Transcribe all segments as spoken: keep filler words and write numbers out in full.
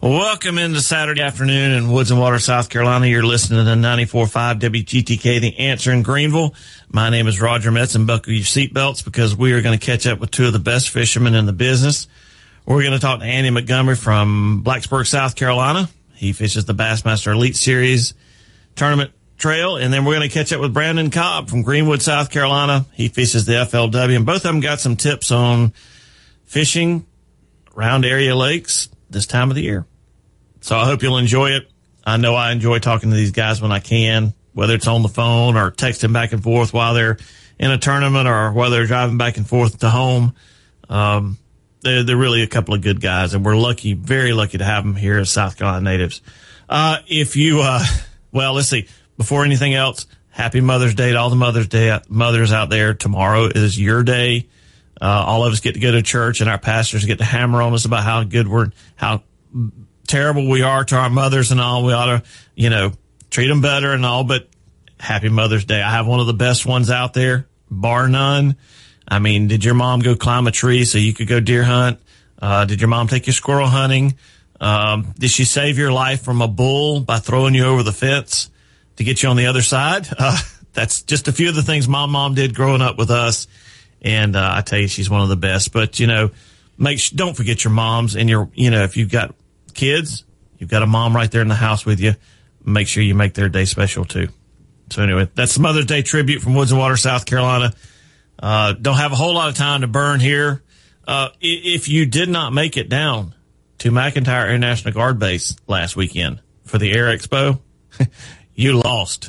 Welcome into Saturday afternoon in Woods and Water, South Carolina. You're listening to the ninety-four point five W G T K, The Answer in Greenville. My name is Roger Metz, and buckle your seatbelts because we are going to catch up with two of the best fishermen in the business. We're going to talk to Andy Montgomery from Blacksburg, South Carolina. He fishes the Bassmaster Elite Series tournament trail. And then we're going to catch up with Brandon Cobb from Greenwood, South Carolina. He fishes the F L W, and both of them got some tips on fishing around area lakes this time of the year. So I hope you'll enjoy it. I know I enjoy talking to these guys when I can, whether it's on the phone or texting back and forth while they're in a tournament or while they're driving back and forth to home. Um, they're, they're really a couple of good guys, and we're lucky, very lucky to have them here as South Carolina natives. Uh, if you, uh, well, let's see, before anything else, happy Mother's Day to all the Mother's Day mothers out there. Tomorrow is your day. Uh, all of us get to go to church, and our pastors get to hammer on us about how good we're, how terrible we are to our mothers and all. We ought to, you know, treat them better and all, but happy Mother's Day. I have one of the best ones out there, bar none. I mean, did your mom go climb a tree so you could go deer hunt? Uh, did your mom take you squirrel hunting? Um, did she save your life from a bull by throwing you over the fence to get you on the other side? Uh, that's just a few of the things my mom did growing up with us. And, uh, I tell you, she's one of the best, but you know, make sh- don't forget your moms and your, you know, if you've got kids, you've got a mom right there in the house with you. Make sure you make their day special too. So anyway, that's the Mother's Day tribute from Woods and Water, South Carolina. Uh, don't have a whole lot of time to burn here. Uh, if you did not make it down to McIntyre Air National Guard Base last weekend for the Air Expo, you lost.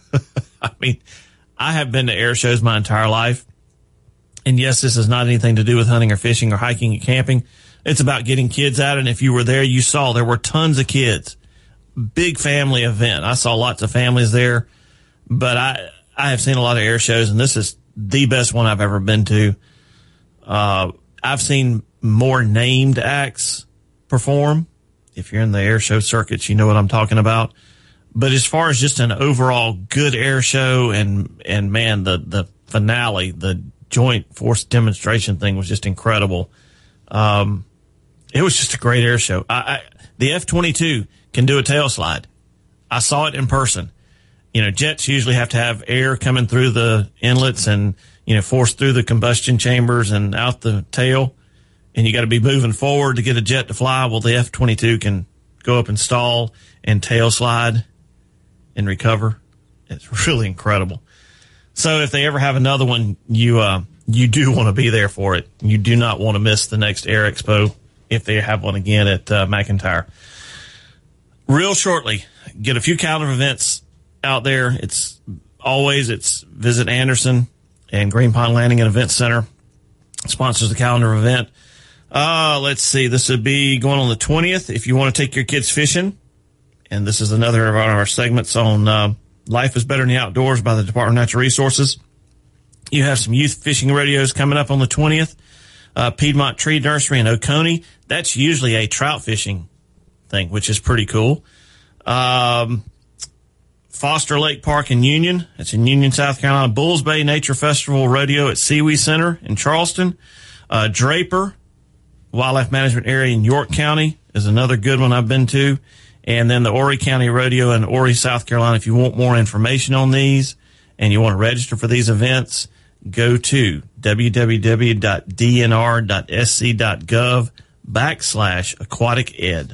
I mean, I have been to air shows my entire life. And yes, this has not anything to do with hunting or fishing or hiking and camping. It's about getting kids out. And if you were there, you saw there were tons of kids. Big family event. I saw lots of families there, but I, I have seen a lot of air shows, and this is the best one I've ever been to. Uh, I've seen more named acts perform. If you're in the air show circuits, you know what I'm talking about. But as far as just an overall good air show and, and man, the, the finale, the joint force demonstration thing was just incredible. Um, it was just a great air show. I, I, the F twenty-two can do a tail slide. I saw it in person. You know, jets usually have to have air coming through the inlets and, you know, force through the combustion chambers and out the tail. And you got to be moving forward to get a jet to fly. Well, the F twenty-two can go up and stall and tail slide and recover. It's really incredible. So if they ever have another one, you, uh, you do want to be there for it. You do not want to miss the next Air Expo if they have one again at uh, McIntyre. Real shortly, get a few calendar events out there. It's always, it's Visit Anderson and Green Pond Landing and Event Center sponsors the calendar event. Uh, let's see. This would be going on the twentieth. If you want to take your kids fishing, and this is another of our segments on, uh, Life is Better in the Outdoors by the Department of Natural Resources. You have some youth fishing rodeos coming up on the twentieth. Uh, Piedmont Tree Nursery in Oconee. That's usually a trout fishing thing, which is pretty cool. Um, Foster Lake Park in Union. It's in Union, South Carolina. Bulls Bay Nature Festival Rodeo at Seawee Center in Charleston. Uh, Draper Wildlife Management Area in York County is another good one I've been to. And then the Horry County Rodeo in Horry, South Carolina. If you want more information on these and you want to register for these events, go to www.dnr.sc.gov backslash aquatic ed.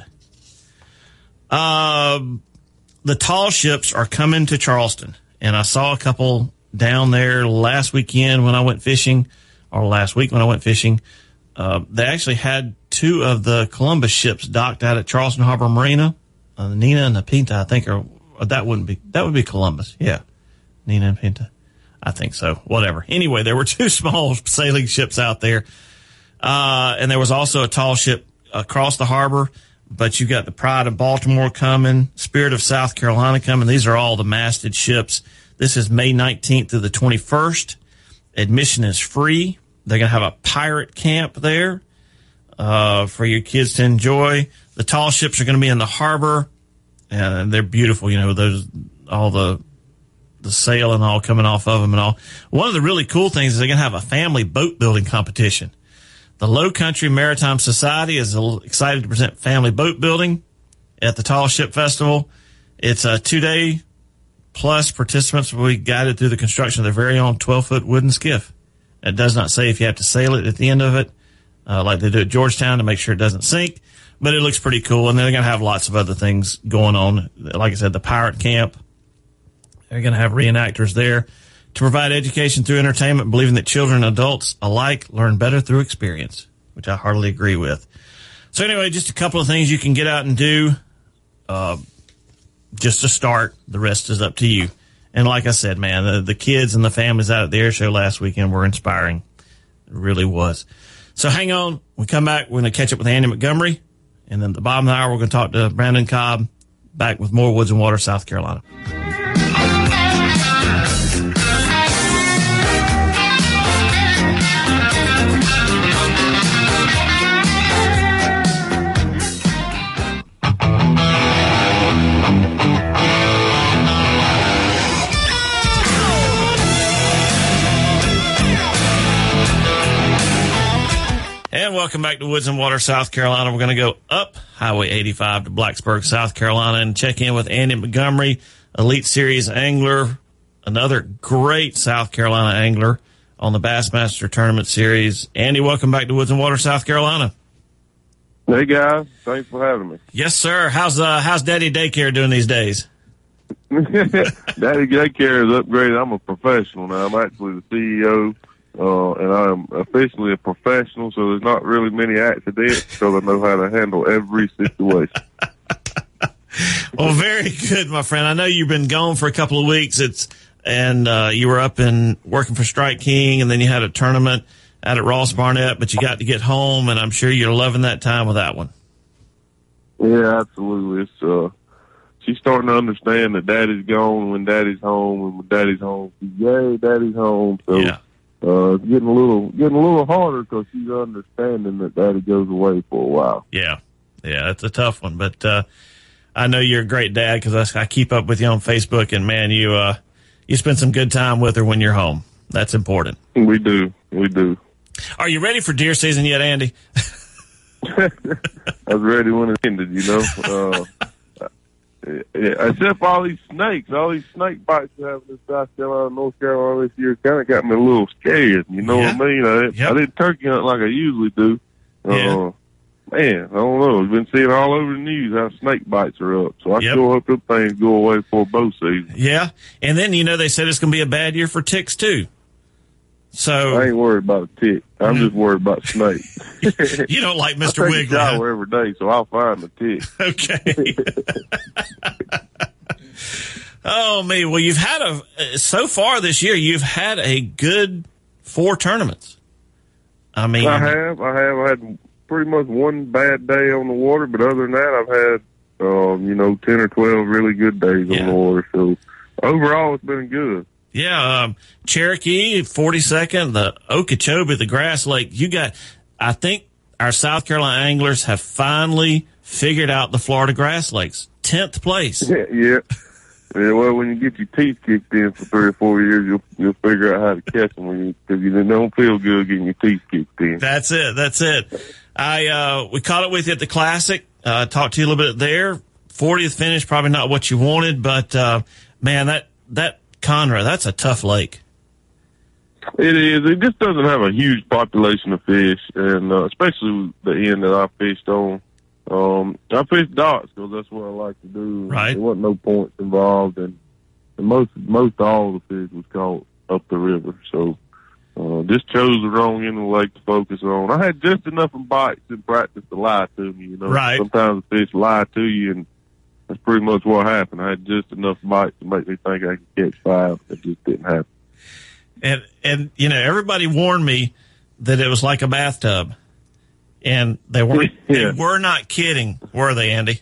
Um, the tall ships are coming to Charleston, and I saw a couple down there last weekend when I went fishing, or last week when I went fishing. Uh, they actually had two of the Columbus ships docked out at Charleston Harbor Marina. Uh, the Nina and the Pinta, I think, are, that wouldn't be, that would be Columbus. Yeah. Nina and Pinta. I think so. Whatever. Anyway, there were two small sailing ships out there. Uh, and there was also a tall ship across the harbor, but you got the Pride of Baltimore coming, Spirit of South Carolina coming. These are all the masted ships. This is May nineteenth through the twenty-first. Admission is free. They're going to have a pirate camp there, uh, for your kids to enjoy. The tall ships are going to be in the harbor, and they're beautiful. You know, those, all the, the sail and all coming off of them and all. One of the really cool things is they're going to have a family boat building competition. The Low Country Maritime Society is excited to present family boat building. at the Tall Ship Festival. It's a two-day plus participants will be guided through the construction of their very own twelve-foot wooden skiff. It does not say if you have to sail it at the end of it, uh, like they do at Georgetown to make sure it doesn't sink, but it looks pretty cool. And they're going to have lots of other things going on. Like I said, the pirate camp, they're going to have reenactors there to provide education through entertainment, believing that children and adults alike learn better through experience, which I heartily agree with. So anyway, just a couple of things you can get out and do. Uh, just to start, the rest is up to you. And like I said, man, the, the kids and the families out at the air show last weekend were inspiring. It really was. So hang on. When we come back, we're going to catch up with Andy Montgomery. And then at the bottom of the hour, we're going to talk to Brandon Cobb, back with more Woods and Water, South Carolina. And welcome back to Woods and Water, South Carolina. We're going to go up Highway eighty-five to Blacksburg, South Carolina, and check in with Andy Montgomery, Elite Series angler, another great South Carolina angler on the Bassmaster Tournament Series. Andy, welcome back to Woods and Water, South Carolina. Hey, guys. Thanks for having me. Yes, sir. How's uh, how's Daddy Daycare doing these days? Daddy Daycare is upgraded. I'm a professional now. I'm actually the C E O. Uh, and I'm officially a professional, so there's not really many accidents because I know how to handle every situation. Well, very good, my friend. I know you've been gone for a couple of weeks. It's and uh, you were up and working for Strike King, and then you had a tournament out at Ross Barnett, but you got to get home, and I'm sure you're loving that time with that one. Yeah, absolutely. It's uh, she's starting to understand that Daddy's gone when Daddy's home, and when Daddy's home, she's, yay, Daddy's home. So. Yeah. Uh, it's getting a little, getting a little harder because she's understanding that Daddy goes away for a while. Yeah. Yeah, it's a tough one, but, uh, I know you're a great dad because I, I keep up with you on Facebook, and man, you, uh, you spend some good time with her when you're home. That's important. We do. We do. Are you ready for deer season yet, Andy? I was ready when it ended, you know. Uh, Yeah, except for all these snakes, all these snake bites we have in South Carolina, North Carolina this year, kind of got me a little scared. You know yeah. what I mean? I, yep. I didn't turkey hunt like I usually do. Yeah. Uh, man, I don't know. We've been seeing all over the news how snake bites are up. So I yep. sure hope them things go away before bow season. Yeah, and then you know they said it's going to be a bad year for ticks too. So I ain't worried about a tick. I'm mm-hmm. just worried about snakes. You don't like Mister I take Wiggly, a shower huh? every day, so I'll find the tick. Okay. Oh, me. Well, you've had a, so far this year, you've had a good four tournaments. I mean, I have. I have. I had pretty much one bad day on the water, but other than that, I've had, um, you know, ten or twelve really good days yeah. on the water. So overall, it's been good. Yeah. Um, Cherokee, forty-second, the Okeechobee, the Grass Lake. You got, I think our South Carolina anglers have finally figured out the Florida Grass Lakes. tenth place. Yeah. Yeah. Yeah, well, when you get your teeth kicked in for three or four years, you'll you'll figure out how to catch them because you, you don't feel good getting your teeth kicked in. That's it. That's it. I uh, we caught it with you at the Classic. Uh, talked to you a little bit there. fortieth finish, probably not what you wanted, but uh, man, that that Conroe, that's a tough lake. It is. It just doesn't have a huge population of fish, and uh, especially the end that I fished on. Um, I fished docks because that's what I like to do. Right. There wasn't no points involved, and, and most most all the fish was caught up the river. So uh, just chose the wrong end of the lake to focus on. I had just enough in bites in practice to lie to me. You know, right. Sometimes the fish lie to you, and that's pretty much what happened. I had just enough bites to make me think I could catch five. It just didn't happen. And and you know, everybody warned me that it was like a bathtub. And they weren't, yeah. they were not kidding, were they, Andy?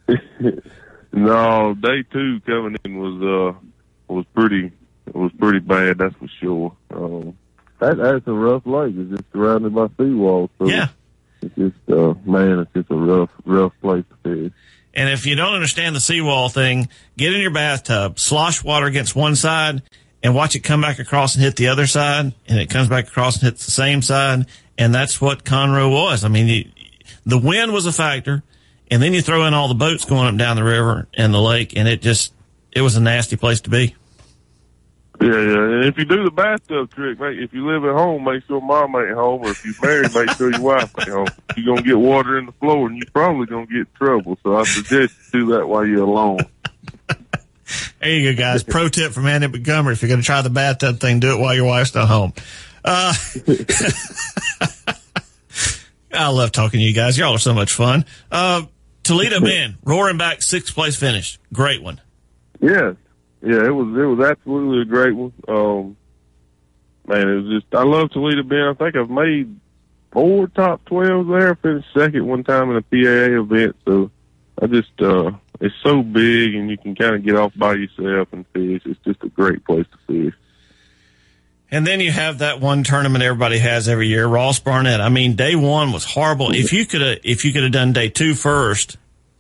No, day two coming in was, uh, was pretty, was pretty bad, that's for sure. Um, that, that's a rough lake. It's just surrounded by seawalls. So yeah. It's just, uh, man, it's just a rough, rough place to fish. And if you don't understand the seawall thing, get in your bathtub, slosh water against one side, and watch it come back across and hit the other side, and it comes back across and hits the same side. And that's what Conroe was. I mean, the wind was a factor, And then you throw in all the boats going up down the river and the lake, and it just, it was a nasty place to be. Yeah, yeah. And if you do the bathtub trick, mate, if you live at home, make sure mom ain't home, or if you're married, make sure your wife ain't home. You're going to get water in the floor, and you're probably going to get in trouble. So I suggest you do that while you're alone. There you go, guys. Pro tip from Andy Montgomery. If you're going to try the bathtub thing, do it while your wife's not home. Uh, I love talking to you guys. Y'all are so much fun. Uh, Toledo Bend, roaring back, sixth place finish. Great one. Yes. Yeah, it was, it was absolutely a great one. Um, man, it was just, I love Toledo Bend. I think I've made four top twelves there. Finished second one time in a P A A event. So I just, uh, it's so big and you can kind of get off by yourself and fish. It's just a great place to fish. And then you have that one tournament everybody has every year, Ross Barnett. I mean, day one was horrible. If you could have, if you could have done day two first,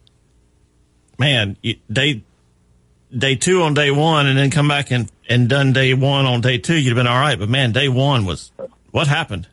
man, you, day, day two on day one and then come back and, and done day one on day two, you'd have been all right. But man, day one was, what happened?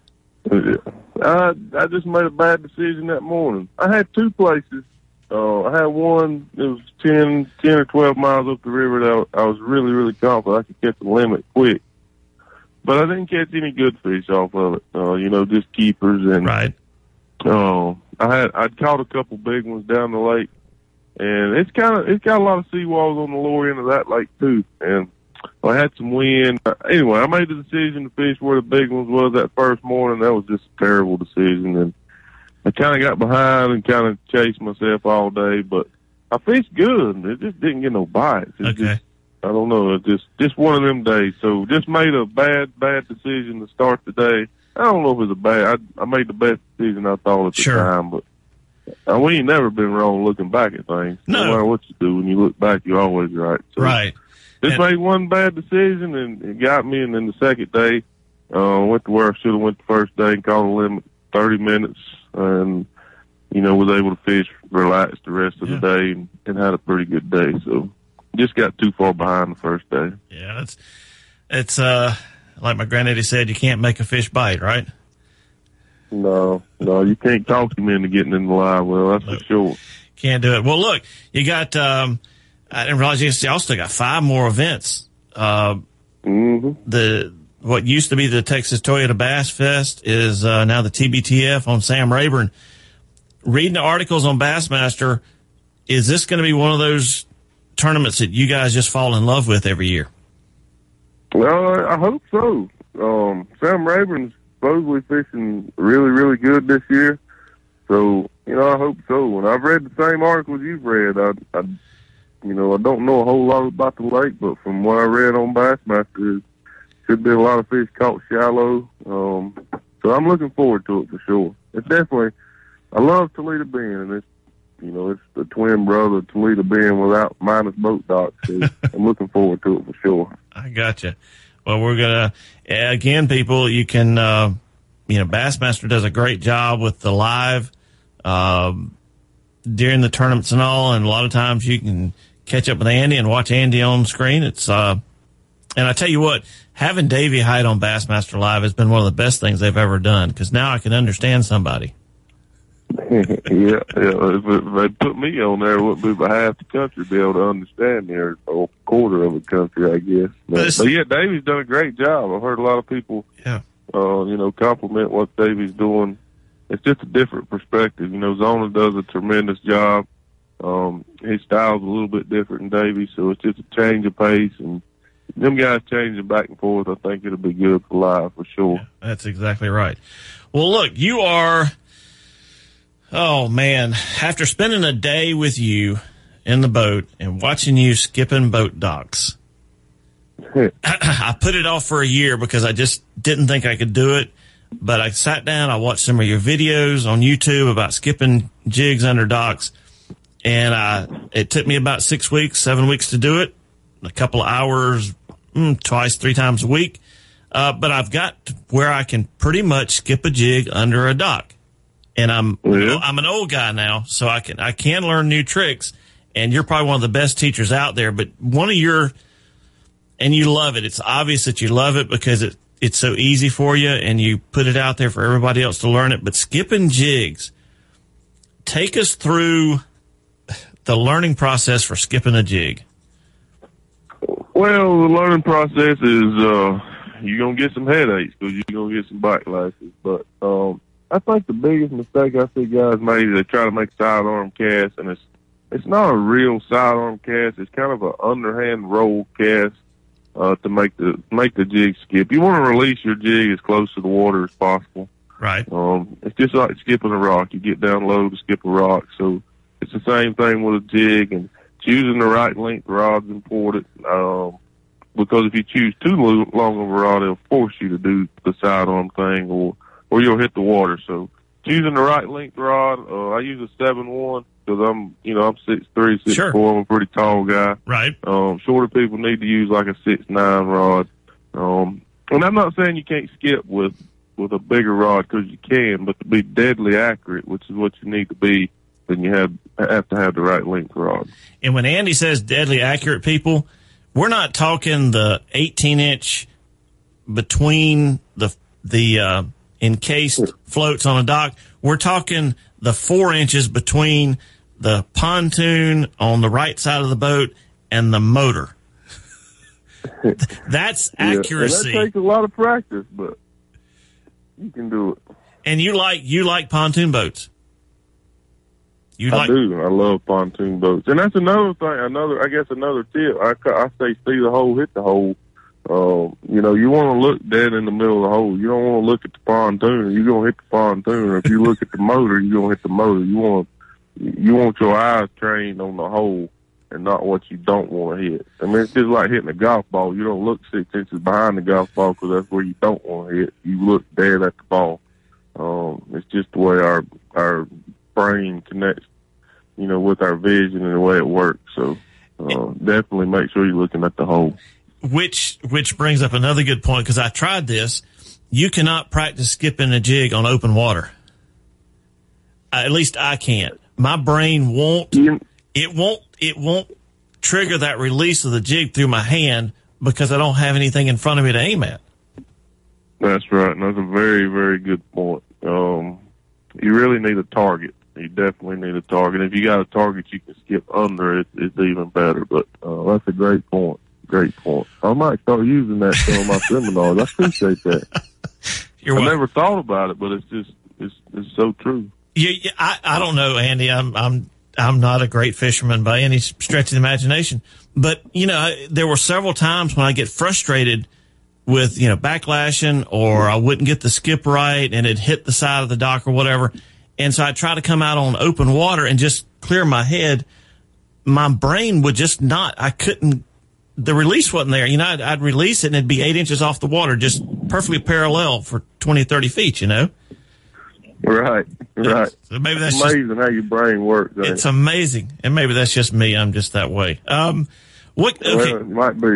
I, I just made a bad decision that morning. I had two places. Uh, I had one, it was ten, ten or twelve miles up the river that I, I was really, really confident I could catch the limit quick. But I didn't catch any good fish off of it. Uh, you know, just keepers and, right. Uh, I had, I'd caught a couple big ones down the lake, and it's kind of, it's got a lot of seawalls on the lower end of that lake too. And I had some wind. Anyway, I made the decision to fish where the big ones was that first morning. That was just a terrible decision. And I kind of got behind and kind of chased myself all day, but I fished good. It just didn't get no bites. It okay. Just, I don't know. It's just, just one of them days. So just made a bad, bad decision to start the day. I don't know if it was a bad, I, I made the best decision I thought at the sure. time, but uh, we ain't never been wrong looking back at things. No. No matter what you do, when you look back, you're always right. So right. Just and, made one bad decision and it got me. And then the second day, uh, went to where I should have went the first day and caught a limit thirty minutes and, you know, was able to fish, relax the rest of yeah. the day and, and had a pretty good day. So just got too far behind the first day. Yeah, it's, it's, uh, like my granddaddy said, you can't make a fish bite, right? No, no, you can't talk him into getting in the live well, that's nope. for sure. Can't do it. Well, look, you got, um, I didn't realize you also got five more events. Uh, mm-hmm. the, what used to be the Texas Toyota Bass Fest is, uh, now the T B T F on Sam Rayburn. Reading the articles on Bassmaster, is this going to be one of those tournaments that you guys just fall in love with every year? Well, I hope so. Um, Sam Rayburn's supposedly fishing really, really good this year. So, you know, I hope so. And I've read the same articles you've read. I, I, you know, I don't know a whole lot about the lake, but from what I read on Bassmaster, it should be a lot of fish caught shallow. Um, so I'm looking forward to it for sure. It's definitely, I love Toledo Bend, and it's, you know, it's the twin brother Toledo Bend without minus boat docks. So I'm looking forward to it for sure. I gotcha. Well, we're gonna again, people. You can, uh, you know, Bassmaster does a great job with the live um, during the tournaments and all. And a lot of times you can catch up with Andy and watch Andy on screen. It's uh, and I tell you what, having Davey Hyde on Bassmaster Live has been one of the best things they've ever done because now I can understand somebody. yeah, yeah. If, if they put me on there, it wouldn't be but half the country be able to understand me, or a quarter of the country, I guess. But, but yeah, Davey's done a great job. I've heard a lot of people, yeah, uh, you know, compliment what Davey's doing. It's just a different perspective. You know, Zona does a tremendous job. Um, his style's a little bit different than Davey, so it's just a change of pace. And them guys changing back and forth, I think it'll be good for live for sure. Yeah, that's exactly right. Well, look, you are. Oh, man, after spending a day with you in the boat and watching you skipping boat docks, I put it off for a year because I just didn't think I could do it. But I sat down, I watched some of your videos on YouTube about skipping jigs under docks, and I, it took me about six weeks, seven weeks to do it, a couple of hours, mm, twice, three times a week. Uh, but I've got to where I can pretty much skip a jig under a dock. And I'm, yeah. I'm an old guy now, so I can, I can learn new tricks. And you're probably one of the best teachers out there, but one of your, and you love it. It's obvious that you love it because it, it's so easy for you and you put it out there for everybody else to learn it. But skipping jigs, take us through the learning process for skipping a jig. Well, the learning process is uh, you're going to get some headaches because you're going to get some backlashes. But um, I think the biggest mistake I see guys make is they try to make sidearm cast, and it's it's not a real sidearm cast. It's kind of an underhand roll cast uh, to make the make the jig skip. You want to release your jig as close to the water as possible. Right. Um, it's just like skipping a rock. You get down low to skip a rock. So it's the same thing with a jig, and choosing the right length rod is important. Um, because if you choose too long of a rod, it'll force you to do the sidearm thing, or or you'll hit the water. So choosing the right length rod, uh, I use a seven one because I'm, you know, I'm six three, six four. Sure. I'm a pretty tall guy. Right. Um, shorter people need to use like a six nine rod. Um, and I'm not saying you can't skip with with a bigger rod, because you can, but to be deadly accurate, which is what you need to be, then you have have to have the right length rod. And when Andy says deadly accurate, people, we're not talking the eighteen inch between the the uh, encased floats on a dock. We're talking the four inches between the pontoon on the right side of the boat and the motor. That's accuracy. Yeah, that takes a lot of practice, but you can do it. And you like you like pontoon boats? You I like- do. I love pontoon boats, and that's another thing. Another, I guess, another tip. I, I say, see the hole, hit the hole. Um, you know, you want to look dead in the middle of the hole. You don't want to look at the pontoon. You're gonna hit the pontoon. If you look at the motor, you're gonna hit the motor. You want you want your eyes trained on the hole and not what you don't want to hit. I mean, it's just like hitting a golf ball. You don't look six inches behind the golf ball because that's where you don't want to hit. You look dead at the ball. Um, it's just the way our our brain connects, you know, with our vision and the way it works. So uh, definitely make sure you're looking at the hole. Which which brings up another good point, because I tried this. You cannot practice skipping a jig on open water. At least I can't. My brain won't. Yeah. It won't. It won't trigger that release of the jig through my hand because I don't have anything in front of me to aim at. That's right. And that's a very, very good point. Um, you really need a target. You definitely need a target. If you got a target you can skip under, it, it's even better. But uh, that's a great point. Great point. I might start using that in my seminars. I appreciate that. You're I welcome. never thought about it, but it's just it's it's so true. Yeah, yeah, I, I don't know, Andy. I'm I'm I'm not a great fisherman by any stretch of the imagination. But you know, I, there were several times when I get frustrated with, you know, backlashing, or I wouldn't get the skip right and it hit the side of the dock or whatever. And so I try to come out on open water and just clear my head. My brain would just not, I couldn't, the release wasn't there. You know, I'd, I'd release it and it'd be eight inches off the water, just perfectly parallel for twenty, thirty feet, you know? Right, right. So maybe that's it's amazing just, how your brain works. It's it? amazing. And maybe that's just me. I'm just that way. Um, what, okay. Well, it might be.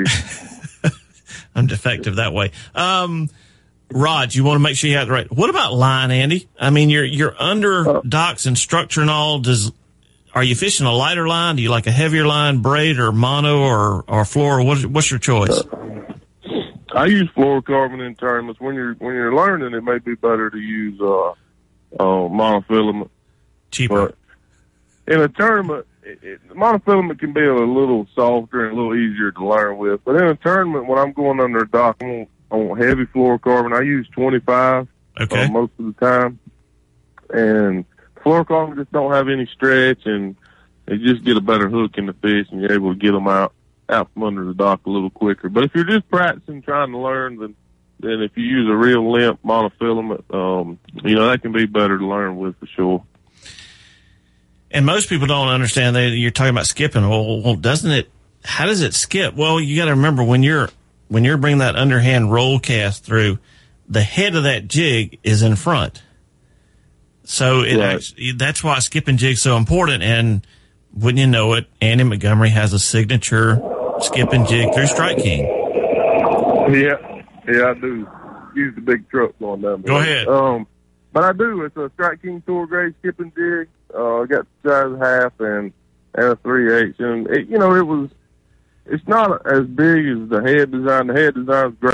I'm defective that way. Um, Rod, you want to make sure you have the right. What about line, Andy? I mean, you're you're under uh, docks and structure and all. Does are you fishing a lighter line? Do you like a heavier line, braid or mono or or fluoro? What, what's your choice? Uh, I use fluorocarbon in tournaments. When you're when you're learning, it may be better to use uh, uh, monofilament. Cheaper. But in a tournament, it, it, monofilament can be a little softer and a little easier to learn with. But in a tournament, when I'm going under a dock, I want, I want heavy fluorocarbon. I use twenty-five okay. uh, most of the time. And fluorocarbon just don't have any stretch, and they just get a better hook in the fish, and you're able to get them out, out from under the dock a little quicker. But if you're just practicing, trying to learn, then, then if you use a real limp monofilament, um, you know, that can be better to learn with for sure. And most people don't understand that you're talking about skipping. Well, well, doesn't it, how does it skip? Well, you got to remember when you're, when you're bringing that underhand roll cast through, the head of that jig is in front. So it right. actually, that's why skipping jig's so important. And wouldn't you know it, Andy Montgomery has a signature skipping jig through Strike King. Yeah, yeah, I do. Use the big truck going down there. Go ahead. Um, but I do. It's a Strike King tour grade skipping jig. Uh, I got the size half and, and a three eighths. And, it, you know, it was, it's not as big as the head design. The head design is great for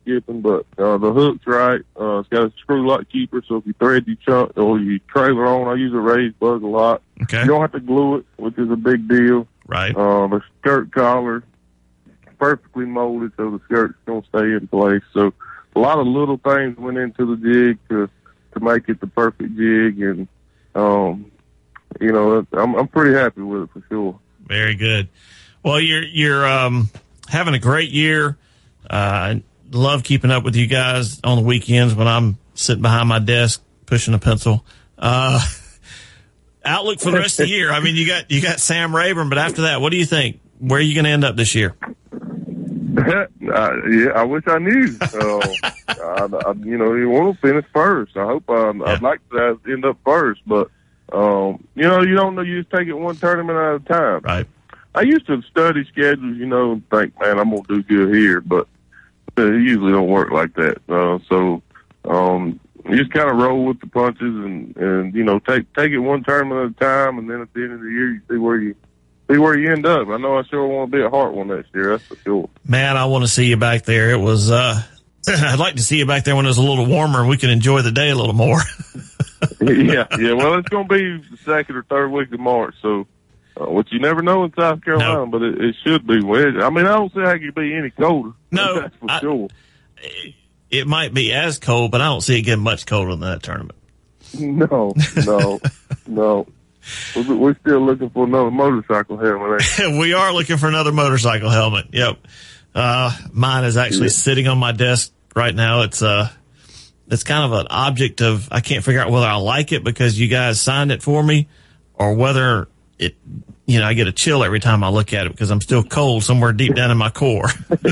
skipping, but uh, the hook's right. Uh, it's got a screw lock keeper, so if you thread your chunk or you trailer on, I use a raised bug a lot. Okay. You don't have to glue it, which is a big deal. Right. Uh, the skirt collar, perfectly molded, so the skirt's going to stay in place. So a lot of little things went into the jig to to make it the perfect jig, and um, you know, I'm I'm pretty happy with it for sure. Very good. Well, you're you're um, having a great year. Uh, I love keeping up with you guys on the weekends when I'm sitting behind my desk pushing a pencil. Uh, outlook for the rest of the year. I mean, you got you got Sam Rayburn, but after that, what do you think? Where are you going to end up this year? uh, yeah, I wish I knew. Uh, I, I, you know, you want to finish first. I hope um, yeah. I'd like to end up first, but um, you know, you don't know. You just take it one tournament at a time. Right. I used to study schedules, you know, and think, man, I'm gonna do good here, but it usually don't work like that. Uh, so um, you just kind of roll with the punches, and and you know, take take it one tournament at a time, and then at the end of the year, you see where you. See where you end up. I know I sure want to be at Hartwell next year. That's for sure. Man, I want to see you back there. It was, uh, I'd like to see you back there when it was a little warmer and we can enjoy the day a little more. yeah, yeah. Well, it's going to be the second or third week of March. So, uh, which you never know in South Carolina, no. but it, it should be. I mean, I don't see how it could be any colder. No, that's for I, sure. It might be as cold, but I don't see it getting much colder than that tournament. No, no, no. We're still looking for another motorcycle helmet. We are looking for another motorcycle helmet. Yep. Uh, mine is actually yeah. sitting on my desk right now. It's, uh, it's kind of an object of, I can't figure out whether I like it because you guys signed it for me or whether it, you know, I get a chill every time I look at it because I'm still cold somewhere deep down in my core.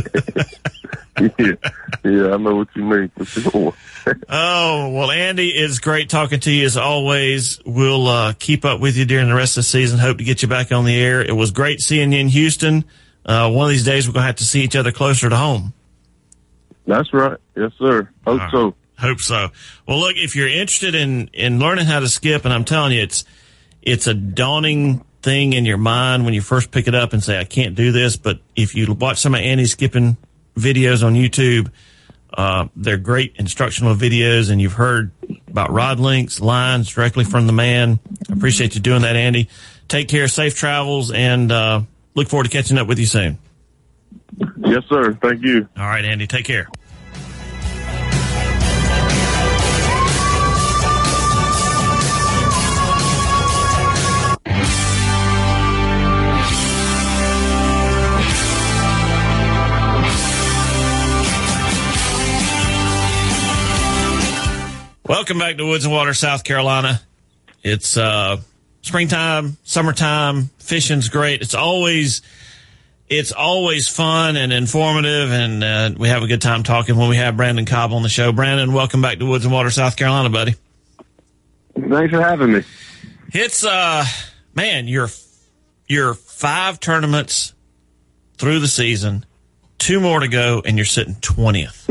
yeah. Yeah, I know what you mean for sure. Oh, well, Andy, it's great talking to you as always. We'll uh, keep up with you during the rest of the season. Hope to get you back on the air. It was great seeing you in Houston. Uh, one of these days we're going to have to see each other closer to home. That's right. Yes, sir. Hope right. so. Hope so. Well, look, if you're interested in, in learning how to skip, and I'm telling you, it's it's a daunting thing in your mind when you first pick it up and say, I can't do this. But if you watch some of Andy's skipping videos on YouTube, Uh, they're great instructional videos, and you've heard about rod links, lines directly from the man. I appreciate you doing that, Andy. Take care, safe travels, and uh, look forward to catching up with you soon. Yes, sir. Thank you. All right, Andy, take care. Welcome back to Woods and Water, South Carolina. It's uh, springtime, summertime. Fishing's great. It's always, it's always fun and informative, and uh, we have a good time talking when we have Brandon Cobb on the show. Brandon, welcome back to Woods and Water, South Carolina, buddy. Thanks for having me. It's uh, man, you're you're five tournaments through the season, two more to go, and you're sitting twentieth.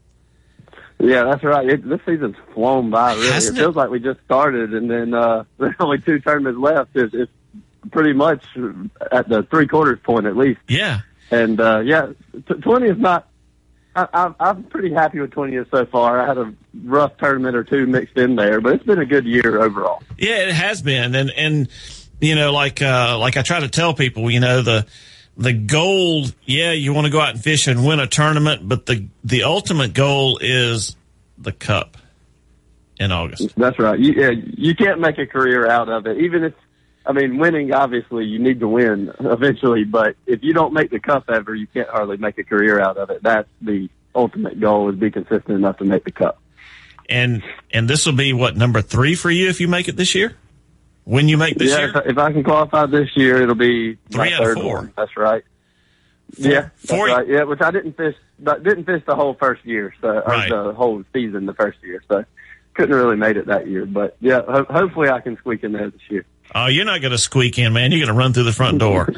Yeah, that's right. It, this season's flown by, really. Hasn't it feels it? Like we just started, and then uh, there's only two tournaments left. It's, it's pretty much at the three-quarters point at least. Yeah. And, uh, yeah, t- twenty is not I, – I'm pretty happy with twentieth so far. I had a rough tournament or two mixed in there, but it's been a good year overall. Yeah, it has been. And, and you know, like uh, like I try to tell people, you know, the – The goal, yeah, you want to go out and fish and win a tournament, but the the ultimate goal is the Cup in August. That's right. You, yeah, you can't make a career out of it. Even if, I mean, winning, obviously, you need to win eventually, but if you don't make the Cup ever, you can't hardly make a career out of it. That's the ultimate goal, is be consistent enough to make the Cup. And and this will be, what, number three for you if you make it this year? When you make this yeah, year? Yeah, if, if I can qualify this year, it'll be three out of four. One. That's right. Four, yeah, that's four, right. Yeah, which I didn't fish. Didn't fish the whole first year, so right. or the whole season the first year. So couldn't really made it that year. But yeah, ho- hopefully I can squeak in there this year. Oh, you're not going to squeak in, man. You're going to run through the front door.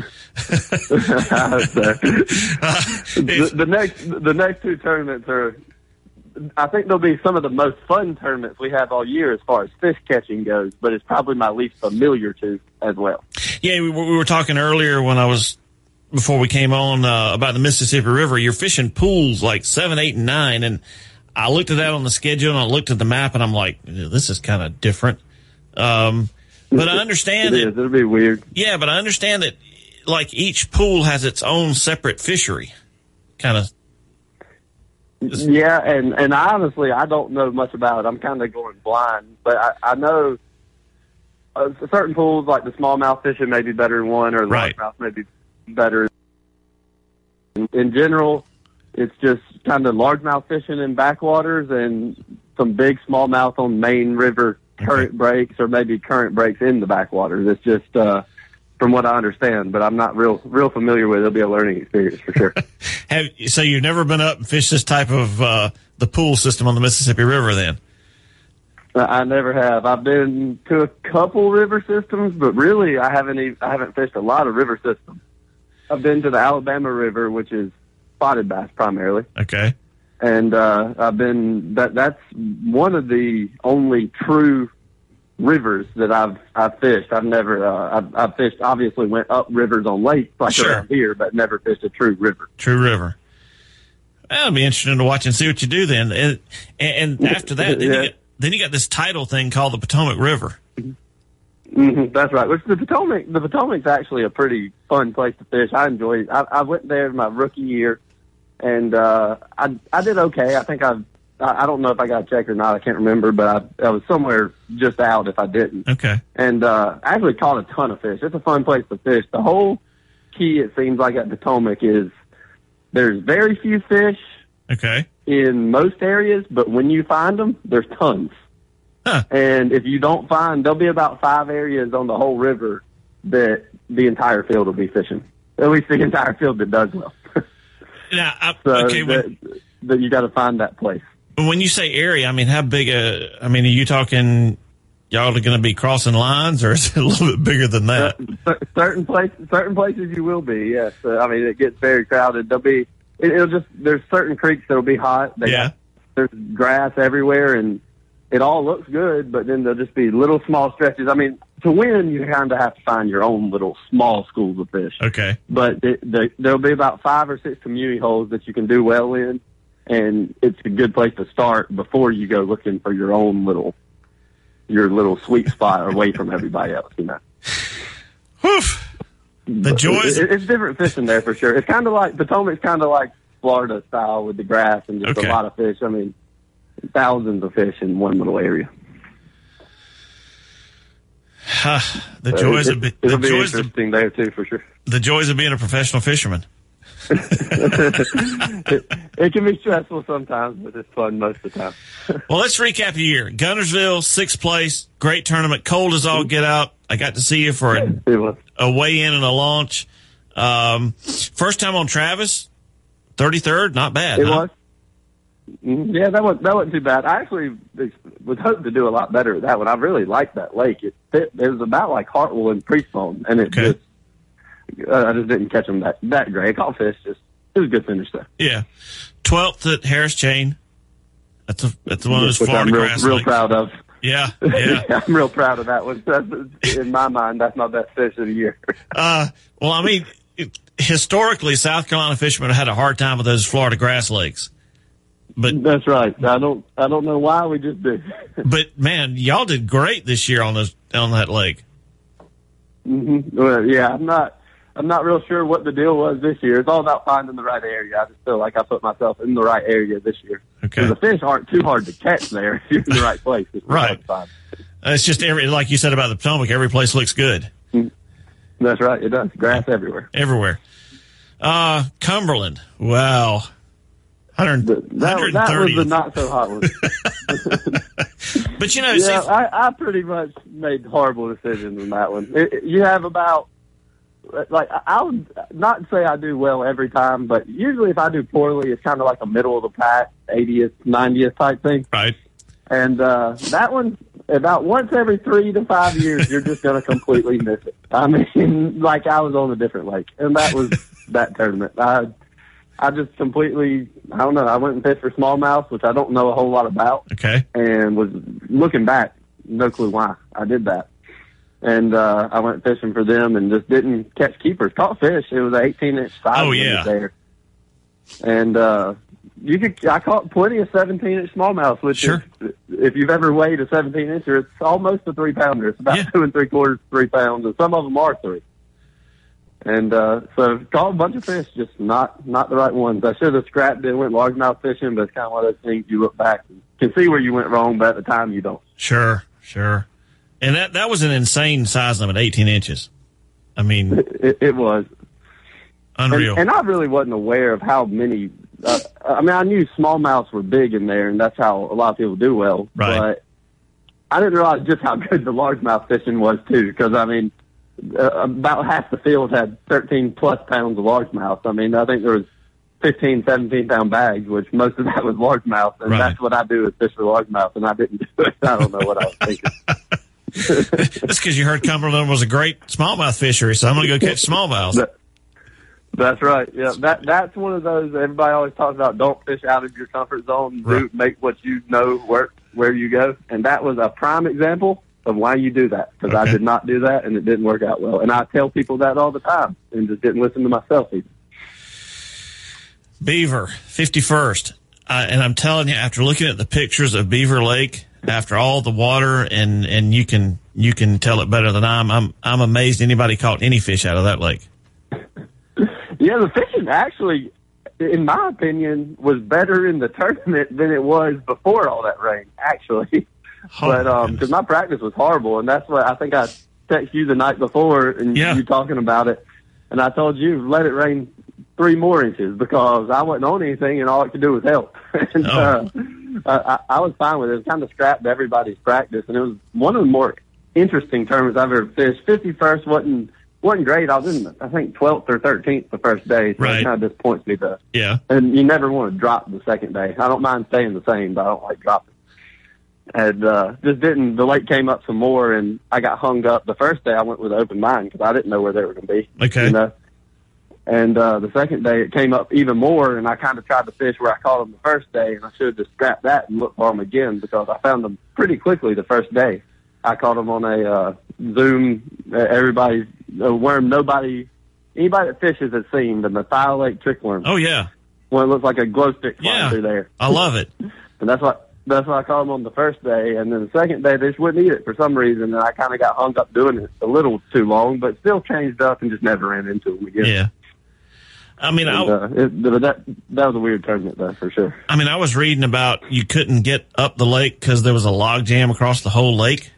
I hope so. uh, the, the next, the next two tournaments are. I think they'll be some of the most fun tournaments we have all year as far as fish catching goes, but it's probably my least familiar to as well. Yeah, we were, we were talking earlier when I was before we came on uh, about the Mississippi River. You're fishing pools like seven, eight, and nine, and I looked at that on the schedule and I looked at the map and I'm like, this is kind of different. Um, but I understand it that is. It'll be weird. Yeah, but I understand that like each pool has its own separate fishery, kind of. Yeah, and and honestly, I don't know much about it. I'm kind of going blind, but I, I know uh, certain pools, like the smallmouth fishing, may be better than one, or the right. largemouth may be better. In, in general, it's just kind of largemouth fishing in backwaters and some big smallmouth on main river current okay. breaks, or maybe current breaks in the backwaters. It's just uh, from what I understand, but I'm not real real familiar with it. It'll be a learning experience for sure. Have, so you've never been up and fished this type of uh, the pool system on the Mississippi River then? I never have. I've been to a couple river systems, but really I haven't even, I haven't fished a lot of river systems. I've been to the Alabama River, which is spotted bass primarily. Okay. And uh, I've been that that's one of the only true rivers that I've I've fished. I've never uh, I've, I've fished obviously went up rivers on lakes like sure. around here, but never fished a true river. True river. Well, it'll be interesting to watch and see what you do then. And, and after that, then, yeah. you get, then you got this tidal thing called the Potomac River. Mm-hmm, that's right. Which the Potomac the Potomac's actually a pretty fun place to fish. I enjoy it. I, I went there my rookie year, and uh, I I did okay. I think I've. I don't know if I got a check or not. I can't remember, but I, I was somewhere just out if I didn't. Okay. And uh, I actually caught a ton of fish. It's a fun place to fish. The whole key, it seems like, at Potomac is there's very few fish okay. in most areas, but when you find them, there's tons. Huh. And if you don't find, there'll be about five areas on the whole river that the entire field will be fishing. At least the entire field that does well. Now, I, so okay, that, when, that you got to find that place. When you say area, I mean, how big a, I mean, are you talking y'all are going to be crossing lines, or is it a little bit bigger than that? Uh, certain places, certain places you will be, yes. Uh, I mean, it gets very crowded. There'll be, it, it'll just, there's certain creeks that'll be hot. They yeah. got, there's grass everywhere, and it all looks good, but then there'll just be little small stretches. I mean, to win, you kind of have to find your own little small schools of fish. Okay. But it, the, there'll be about five or six community holes that you can do well in. And it's a good place to start before you go looking for your own little, your little sweet spot away from everybody else, you know. Whew. The joys. It, it's different fishing there for sure. It's kind of like, Potomac's kind of like Florida style with the grass and just okay. a lot of fish. I mean, thousands of fish in one little area. Uh, the joys it, of be, it'll the be joys interesting of, there too, for sure. The joys of being a professional fisherman. it, it can be stressful sometimes, but it's fun most of the time. Well, let's recap your year. Guntersville, sixth place, great tournament, cold as all get out. I got to see you for a, a weigh-in and a launch. Um, first time on Travis, thirty-third, not bad. It huh? was. Yeah, that wasn't that wasn't too bad. I actually was hoping to do a lot better at that one. I really liked that lake. It fit, it was about like Hartwell and Priestbone, and it okay. just. Uh, I just didn't catch them that, that great. I caught fish. Just, it was a good finish there. Yeah. twelfth at Harris Chain. That's a, that's one of those Which Florida I'm real, grass real lakes. proud of. Yeah. Yeah. I'm real proud of that one. That's, in my mind, that's my best fish of the year. uh, well, I mean, it, historically, South Carolina fishermen have had a hard time with those Florida grass lakes. But that's right. I don't, I don't know why we just did. But man, y'all did great this year on those, on that lake. Mm-hmm. Well, yeah, I'm not, I'm not real sure what the deal was this year. It's all about finding the right area. I just feel like I put myself in the right area this year. Okay. The fish aren't too hard to catch there if you're in the right place. It's right. It's just every, like you said about the Potomac, every place looks good. That's right. It does. Grass yeah. everywhere. Everywhere. Uh, Cumberland. Wow. one hundred, that, that was the not so hot one. But you know, yeah, see, I, I pretty much made horrible decisions in that one. It, you have about, like, I would not say I do well every time, but usually if I do poorly, it's kind of like a middle of the pack, eightieth, ninetieth type thing. Right. And uh, that one, about once every three to five years, you're just going to completely miss it. I mean, like I was on a different lake, and that was that tournament. I, I just completely, I don't know, I went and fished for smallmouth, which I don't know a whole lot about. Okay. And was looking back, no clue why I did that. And uh, I went fishing for them and just didn't catch keepers. Caught fish. It was an eighteen inch size Oh, limit yeah. there. And uh, you could. I caught plenty of seventeen inch smallmouth, which Sure. is, if you've ever weighed a seventeen incher, it's almost a three pounder. It's about Yeah. two and three quarters, three pounds, and some of them are three. And uh, so caught a bunch of fish, just not not the right ones. I should have scrapped it and went largemouth fishing, but it's kind of one of those things you look back and can see where you went wrong, but at the time you don't. Sure, sure. And that, that was an insane size limit, eighteen inches. I mean, It, it was. unreal. And, and I really wasn't aware of how many. Uh, I mean, I knew smallmouths were big in there, and that's how a lot of people do well. Right. But I didn't realize just how good the largemouth fishing was too. Because I mean, uh, about half the field had thirteen plus pounds of largemouth. I mean, I think there was fifteen, seventeen pound bags, which most of that was largemouth, and Right. that's what I do is fish for largemouth, and I didn't do it. I don't know what I was thinking. That's because you heard Cumberland was a great smallmouth fishery, so I'm going to go catch smallmouths. That- That's right. Yeah, that that's one of those everybody always talks about. Don't fish out of your comfort zone. Do Right. make what you know work where you go. And that was a prime example of why you do that. Because I Okay. did not do that, and it didn't work out well. And I tell people that all the time, and just didn't listen to myself either. Beaver, fifty-first. Uh, and I'm telling you, after looking at the pictures of Beaver Lake, after all the water, and, and you can you can tell it better than I'm, I'm I'm amazed anybody caught any fish out of that lake. Yeah, the fishing actually, in my opinion, was better in the tournament than it was before all that rain. Actually. Oh, But my um, goodness. because my practice was horrible, and that's what I think I texted you the night before, and Yeah. you talking about it, and I told you let it rain three more inches because I wasn't on anything, and all it could do was help. and Oh. uh, I, I was fine with it. It was kind of scrapped everybody's practice, and it was one of the more interesting tournaments I've ever fished. fifty-first wasn't wasn't great. I was in I think twelfth or thirteenth the first day, so Right. it kind of disappoints me. Though. Yeah. And you never want to drop the second day. I don't mind staying the same, but I don't like dropping. And uh, just didn't. The lake came up some more, and I got hung up. The first day I went with an open mind because I didn't know where they were going to be. Okay. You know? And uh, the second day it came up even more, and I kind of tried to fish where I caught them the first day, and I should have just scrapped that and looked for them again because I found them pretty quickly the first day. I caught them on a uh, Zoom. Uh, everybody's a worm. Nobody, anybody that fishes has seen the Mathiol Lake trickworm. Oh, yeah. One that looks like a glow stick flying Yeah. through there. I love it. And that's what that's why I caught them on the first day. And then the second day, they just wouldn't eat it for some reason. And I kind of got hung up doing it a little too long, but still changed up and just never ran into them again. Yeah. I mean, And, I, uh, it, but that that was a weird tournament, though, for sure. I mean, I was reading about you couldn't get up the lake because there was a log jam across the whole lake.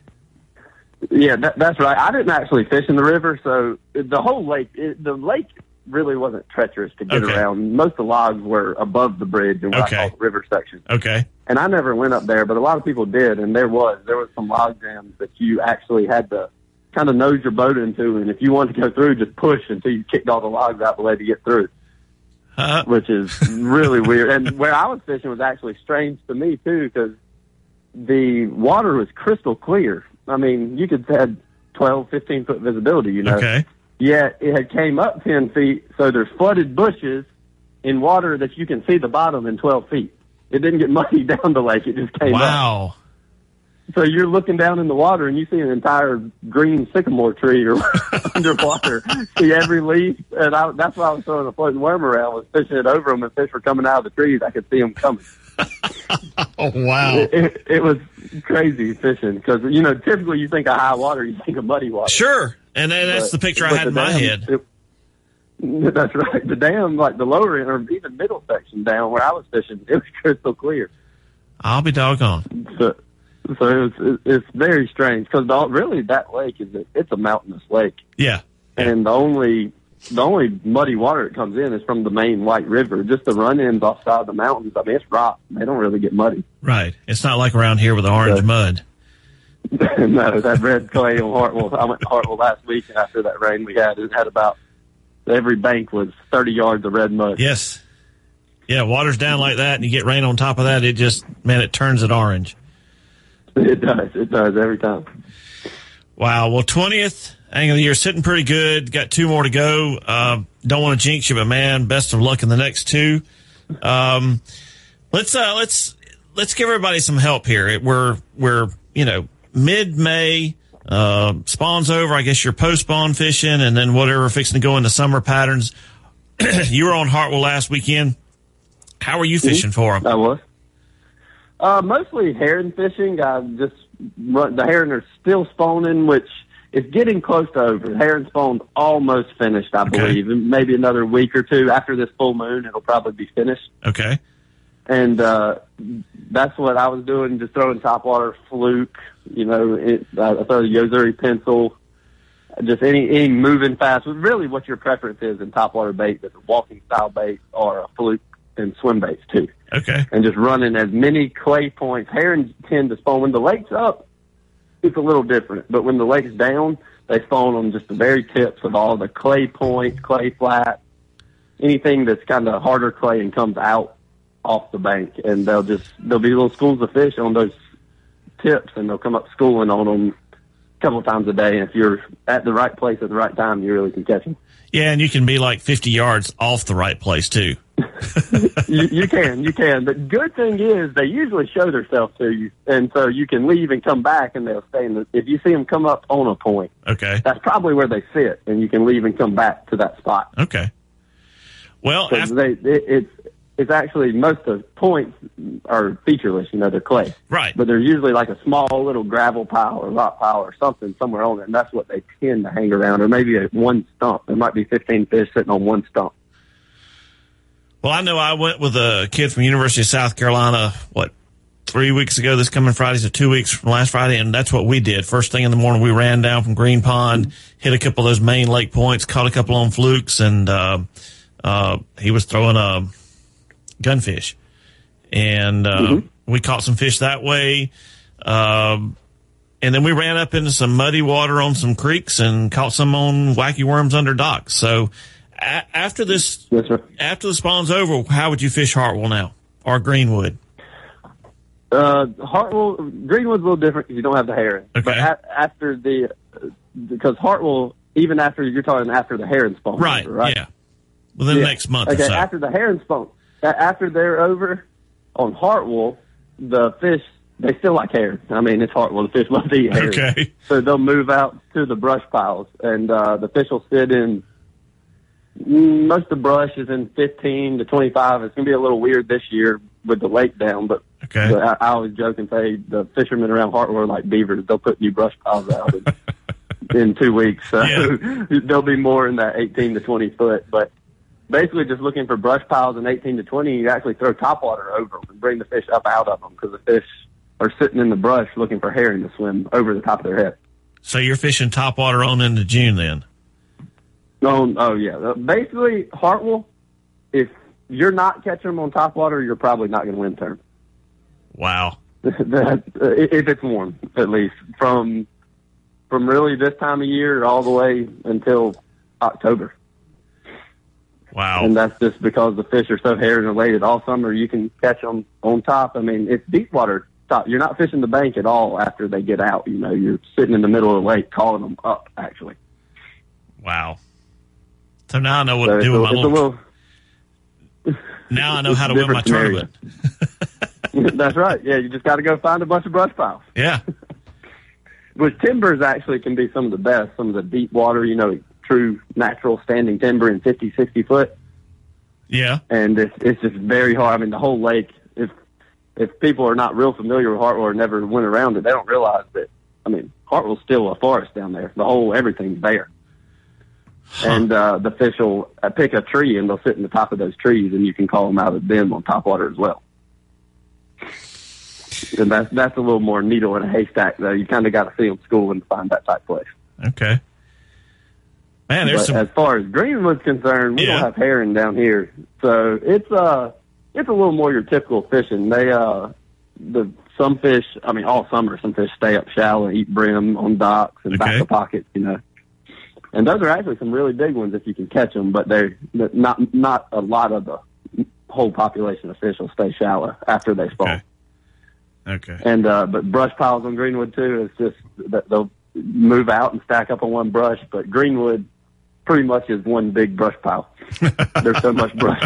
Yeah, that, that's right. I didn't actually fish in the river, so the whole lake, it, the lake really wasn't treacherous to get Okay. around. Most of the logs were above the bridge in what Okay. I call the river section. Okay. And I never went up there, but a lot of people did, and there was there was some log jams that you actually had to kind of nose your boat into, and if you wanted to go through, just push until you kicked all the logs out the way to get through, Uh, which is really weird. And where I was fishing was actually strange to me too, because the water was crystal clear. I mean, you could have twelve, fifteen foot visibility, you know. okay. Yet it had came up ten feet, so there's flooded bushes in water that you can see the bottom in twelve feet. It didn't get muddy down the lake; it just came up. Wow. So you're looking down in the water and you see an entire green sycamore tree or underwater. See every leaf, and I, that's why I was throwing a floating worm around, was fishing it over them, and fish were coming out of the trees. I could see them coming. Oh, wow. It, it, it was crazy fishing because you know typically you think of high water, you think of muddy water. Sure. And then that's But- the picture I but had the in my dam, head. it- that's right. The dam, like the lower end or even middle section down where I was fishing, it was crystal clear. I'll be doggone. So, so it was, it, it's very strange because really that lake is a, it's a mountainous lake, Yeah. and the only the only muddy water that comes in is from the main White River. Just the run-ins offside the mountains. I mean, it's rock. They don't really get muddy. Right. It's not like around here with the orange So- mud. No, that red clay on Hartwell. I went to Hartwell last week after that rain we had. It had about every bank was thirty yards of red mud. Yes. Yeah, water's down like that and you get rain on top of that, it just, man, it turns it orange. It does. It does every time. Wow. Well, twentieth angle of the year, sitting pretty good. Got two more to go. Uh, don't want to jinx you, but man, best of luck in the next two. Um, let's, uh, let's, let's give everybody some help here. We're, we're, you know, mid-May. uh, spawn's over, I guess you're post-spawn fishing, and then whatever fixing to go into summer patterns. You were on Hartwell last weekend. How are you fishing mm-hmm. for them? I was. Uh, mostly herring fishing. I just run, the herring are still spawning, which is getting close to over. The herring spawn's almost finished, I Okay. believe. And maybe another week or two after this full moon, it'll probably be finished. Okay. And uh, that's what I was doing, just throwing topwater, fluke. You know, it, I throw the Yozuri pencil, just any any moving fast. Really, what your preference is in topwater bait, is a walking style bait or a fluke and swim baits too. Okay. And just running as many clay points. Herons tend to spawn when the lake's up. It's a little different, but when the lake's down, they spawn on just the very tips of all the clay points, clay flat, anything that's kind of harder clay and comes out off the bank, and they'll just there'll be little schools of fish on those tips, and they'll come up schooling on them a couple of times a day. And if you're at the right place at the right time, you really can catch them. Yeah, and you can be like fifty yards off the right place too. you, you can, you can. But good thing is they usually show themselves to you, and so you can leave and come back, and they'll stay in the. If you see them come up on a point, Okay. that's probably where they sit, and you can leave and come back to that spot. Okay. Well, 'Cause after, they, it, it's it's actually most of the points are featureless. You know, they're clay. right. But there's usually like a small little gravel pile or rock pile or something somewhere on it, and that's what they tend to hang around, or maybe a one stump. There might be fifteen fish sitting on one stump. Well, I know I went with a kid from University of South Carolina, what, three weeks ago, this coming Friday, so two weeks from last Friday, and that's what we did. First thing in the morning, we ran down from Green Pond, hit a couple of those main lake points, caught a couple on flukes, and uh, uh, he was throwing a gunfish. And uh, mm-hmm. we caught some fish that way. Um, and then we ran up into some muddy water on some creeks and caught some on wacky worms under docks. So a- after this, Yes, sir. after the spawn's over, how would you fish Hartwell now or Greenwood? Uh, Hartwell, Greenwood's a little different because you don't have the herring. Okay. But a- after the, because Hartwell, even after, you're talking after the herring spawn. Right, over, right? yeah. Within Yeah. the next month okay, or so. after the herring spawn, a- after they're over on Hartwell, the fish, they still like herring. I mean, it's Hartwell. The fish love to eat herring. Okay. So they'll move out to the brush piles, and uh, the fish will sit in, mm, most of the brush is in fifteen to twenty-five. It's going to be a little weird this year with the lake down, but, Okay. but I, I always joke and say the fishermen around Hartwell are like beavers. They'll put new brush piles out in, in two weeks. So Yeah. there'll be more in that eighteen to twenty foot, but basically just looking for brush piles in eighteen to twenty, you actually throw topwater over them and bring the fish up out of them because the fish are sitting in the brush looking for herring to swim over the top of their head. So you're fishing topwater on into June then? Oh, oh yeah. Uh, Basically, Hartwell, if you're not catching them on topwater, you're probably not going to win term. Wow. That, uh, if it's warm, at least. From from really this time of year all the way until October. Wow. And that's just because the fish are so herring related. All summer you can catch them on top. I mean, it's deep water top. You're not fishing the bank at all after they get out. You know, you're sitting in the middle of the lake calling them up, actually. Wow. So now I know what So to do with it's, my a, it's little... a little... Now I know how to win my different tournament. That's right. Yeah, you just got to go find a bunch of brush piles. Yeah. Which timbers actually can be some of the best. Some of the deep water, you know, true natural standing timber in fifty, sixty foot. Yeah. And it's it's just very hard. I mean, the whole lake, if if people are not real familiar with Hartwell or never went around it, they don't realize that, I mean, Hartwell's still a forest down there. The whole, everything's there. Huh. And uh, the fish will uh, pick a tree and they'll sit in the top of those trees and you can call them out of them on topwater as well. And that's, that's a little more needle in a haystack, though. You kind of got to see them schooling to find that type place. Okay. Man, there's but some... as far as Greenwood's concerned, we Yeah. don't have herring down here, so it's uh it's a little more your typical fishing. They uh the some fish, I mean all summer, some fish stay up shallow and eat brim on docks and Okay. back of pockets, you know. And those are actually some really big ones if you can catch them, but they're not not a lot of the whole population of fish will stay shallow after they spawn. Okay. Okay. And uh, but brush piles on Greenwood too is just that they'll move out and stack up on one brush. But Greenwood pretty much is one big brush pile. There's so much brush.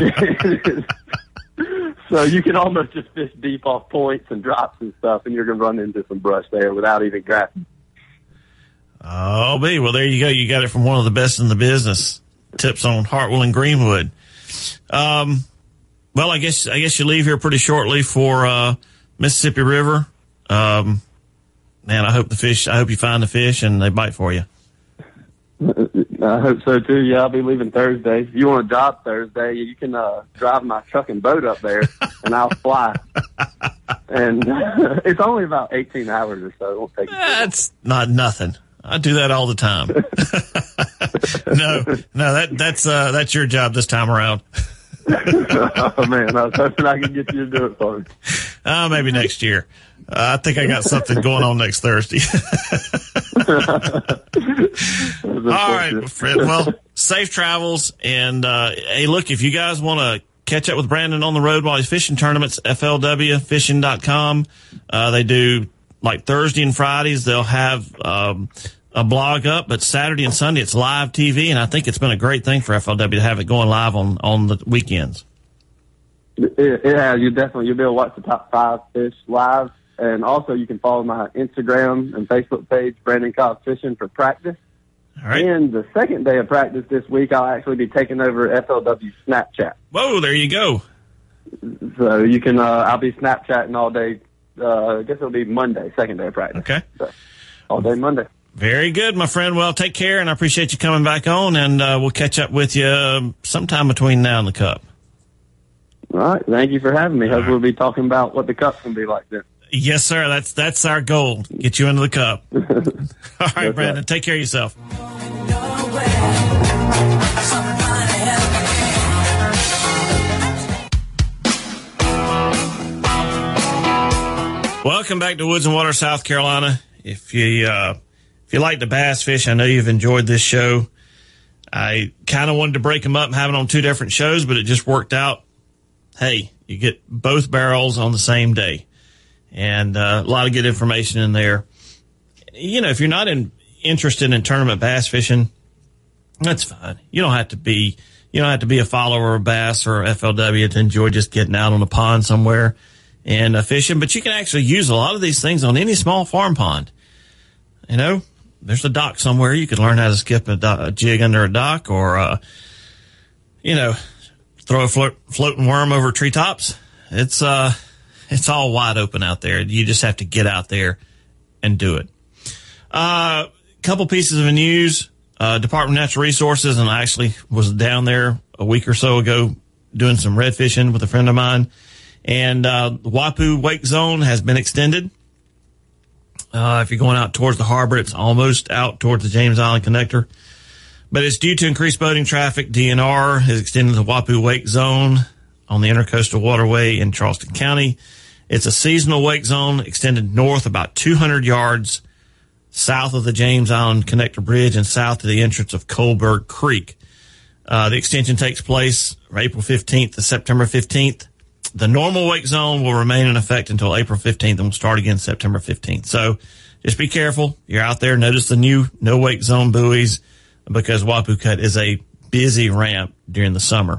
So you can almost just fish deep off points and drops and stuff, and you're gonna run into some brush there without even grasping. Oh, B. Well, there you go. You got it from one of the best in the business. Tips on Hartwell and Greenwood. Um, well, I guess I guess you leave here pretty shortly for uh, Mississippi River. Um, man, I hope the fish. I hope you find the fish and they bite for you. I hope so too. Yeah, I'll be leaving Thursday. If you want a job Thursday, you can uh, drive my truck and boat up there, and I'll fly. And it's only about eighteen hours or so. It won't take. That's not nothing. I do that all the time. no, no, that that's uh, that's your job this time around. Oh man, I was hoping I could get you to do it for me. Uh, maybe next year. Uh, I think I got something going on next Thursday. All right, my friend. Well, safe travels. And, uh, hey, look, if you guys want to catch up with Brandon on the road while he's fishing tournaments, F L W fishing dot com. Uh, they do like Thursday and Fridays. They'll have, um, a blog up, but Saturday and Sunday it's live T V. And I think it's been a great thing for F L W to have it going live on, on the weekends. Yeah, you definitely, you'll be able to watch the top five fish live. And also you can follow my Instagram and Facebook page, Brandon Cobb Fishing, for practice. All right. And the second day of practice this week, I'll actually be taking over F L W Snapchat. Whoa, there you go. So you can, uh, I'll be Snapchatting all day. Uh, I guess it'll be Monday, second day of practice. Okay. So, all day Monday. Very good, my friend. Well, take care, and I appreciate you coming back on, and uh, we'll catch up with you sometime between now and the Cup. All right. Thank you for having me. All Hopefully right. we'll be talking about what the Cup's going to be like then. Yes, sir. That's that's our goal. Get you into the Cup. All right, That's Brandon. right. Take care of yourself. Welcome back to Woods and Water, South Carolina. If you uh, if you like to bass fish, I know you've enjoyed this show. I kind of wanted to break them up and have it on two different shows, but it just worked out. Hey, you get both barrels on the same day. And uh, a lot of good information in there. You know, if you're not in, interested in tournament bass fishing, that's fine. You don't have to be you don't have to be a follower of bass or F L W to enjoy just getting out on a pond somewhere and uh, fishing. But you can actually use a lot of these things on any small farm pond. You know, there's a dock somewhere. You could learn how to skip a, do- a jig under a dock, or uh, you know, throw a float, floating worm over treetops. It's uh. It's all wide open out there. You just have to get out there and do it. A uh, couple pieces of news. Uh, Department of Natural Resources, and I actually was down there a week or so ago doing some red fishing with a friend of mine. And uh, the Waipu Wake Zone has been extended. Uh, if you're going out towards the harbor, it's almost out towards the James Island Connector. But it's due to increased boating traffic. D N R has extended the Waipu Wake Zone on the Intercoastal Waterway in Charleston County. It's a seasonal wake zone extended north about two hundred yards south of the James Island Connector Bridge and south of the entrance of Coalberg Creek. Uh, the extension takes place from April fifteenth to September fifteenth. The normal wake zone will remain in effect until April fifteenth and will start again September fifteenth. So just be careful. You're out there. Notice the new no wake zone buoys, because Waipu Cut is a busy ramp during the summer.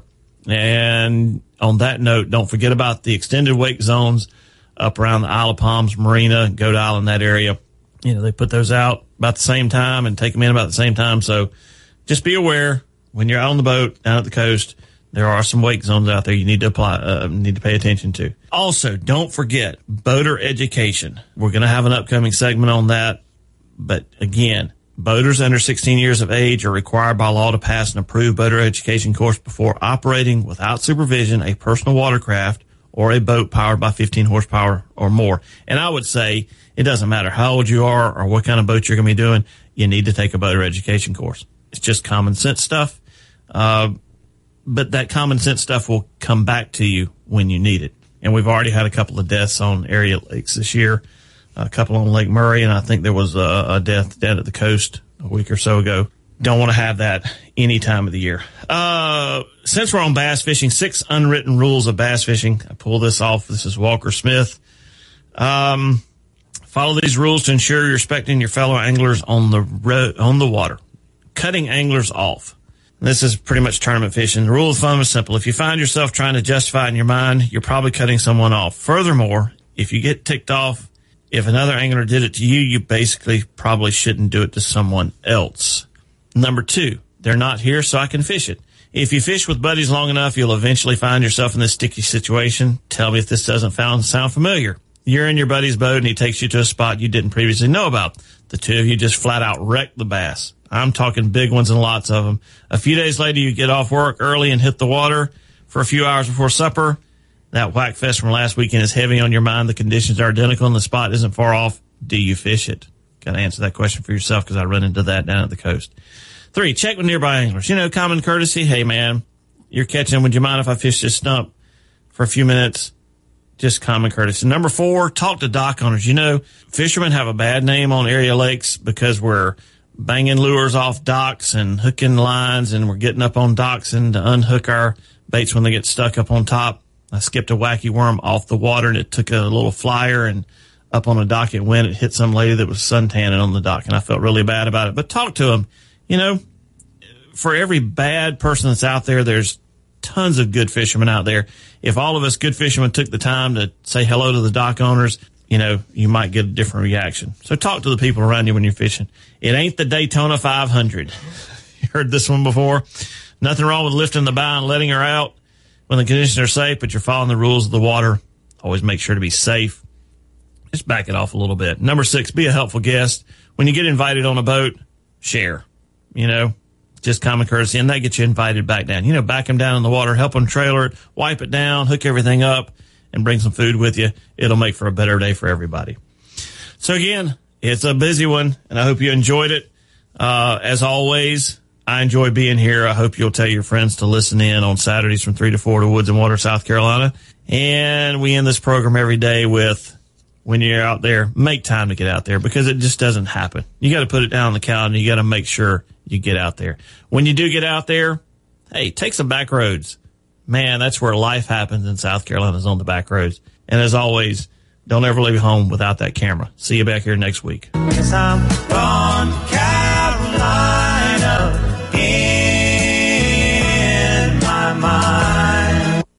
And on that note, don't forget about the extended wake zones up around the Isle of Palms Marina, Goat Island, that area. You know, they put those out about the same time and take them in about the same time. So just be aware when you're out on the boat down at the coast, there are some wake zones out there you need to apply, uh, need to pay attention to. Also, don't forget boater education. We're going to have an upcoming segment on that. But again, boaters under sixteen years of age are required by law to pass an approved boater education course before operating without supervision a personal watercraft or a boat powered by fifteen horsepower or more. And I would say it doesn't matter how old you are or what kind of boat you're going to be doing, you need to take a boater education course. It's just common sense stuff. Uh, but that common sense stuff will come back to you when you need it. And we've already had a couple of deaths on area lakes this year. A couple on Lake Murray, and I think there was a, a death down at the coast a week or so ago. Don't want to have that any time of the year. Uh, since we're on bass fishing, six unwritten rules of bass fishing. I pull this off. This is Walker Smith. Um, follow these rules to ensure you're respecting your fellow anglers on the road, on the water. Cutting anglers off. This is pretty much tournament fishing. The rule of thumb is simple. If you find yourself trying to justify it in your mind, you're probably cutting someone off. Furthermore, if you get ticked off, if another angler did it to you, you basically probably shouldn't do it to someone else. Number two, they're not here, so I can fish it. If you fish with buddies long enough, you'll eventually find yourself in this sticky situation. Tell me if this doesn't sound familiar. You're in your buddy's boat, and he takes you to a spot you didn't previously know about. The two of you just flat out wreck the bass. I'm talking big ones and lots of them. A few days later, you get off work early and hit the water for a few hours before supper. That whack fest from last weekend is heavy on your mind. The conditions are identical, and the spot isn't far off. Do you fish it? Got to answer that question for yourself, because I run into that down at the coast. Three, check with nearby anglers. You know, common courtesy. Hey, man, you're catching. Would you mind if I fish this stump for a few minutes? Just common courtesy. Number four, talk to dock owners. You know, fishermen have a bad name on area lakes because we're banging lures off docks and hooking lines, and we're getting up on docks and to unhook our baits when they get stuck up on top. I skipped a wacky worm off the water, and it took a little flyer, and up on a dock it went. It hit some lady that was suntanning on the dock, and I felt really bad about it. But talk to them. You know, for every bad person that's out there, there's tons of good fishermen out there. If all of us good fishermen took the time to say hello to the dock owners, you know, you might get a different reaction. So talk to the people around you when you're fishing. It ain't the Daytona five hundred. You heard this one before? Nothing wrong with lifting the bow and letting her out when the conditions are safe, but you're following the rules of the water. Always make sure to be safe. Just back it off a little bit. Number six, be a helpful guest. When you get invited on a boat, share. You know, just common courtesy, and that gets you invited back down. You know, back them down in the water, help them trailer it, wipe it down, hook everything up, and bring some food with you. It'll make for a better day for everybody. So again, it's a busy one, and I hope you enjoyed it. Uh, as always, I enjoy being here. I hope you'll tell your friends to listen in on Saturdays from three to four to Woods and Water, South Carolina. And we end this program every day with, when you're out there, make time to get out there, because it just doesn't happen. You got to put it down on the calendar. You got to make sure you get out there. When you do get out there, hey, take some back roads. Man, that's where life happens in South Carolina, is on the back roads. And as always, don't ever leave home without that camera. See you back here next week. 'Cause I'm from Carolina.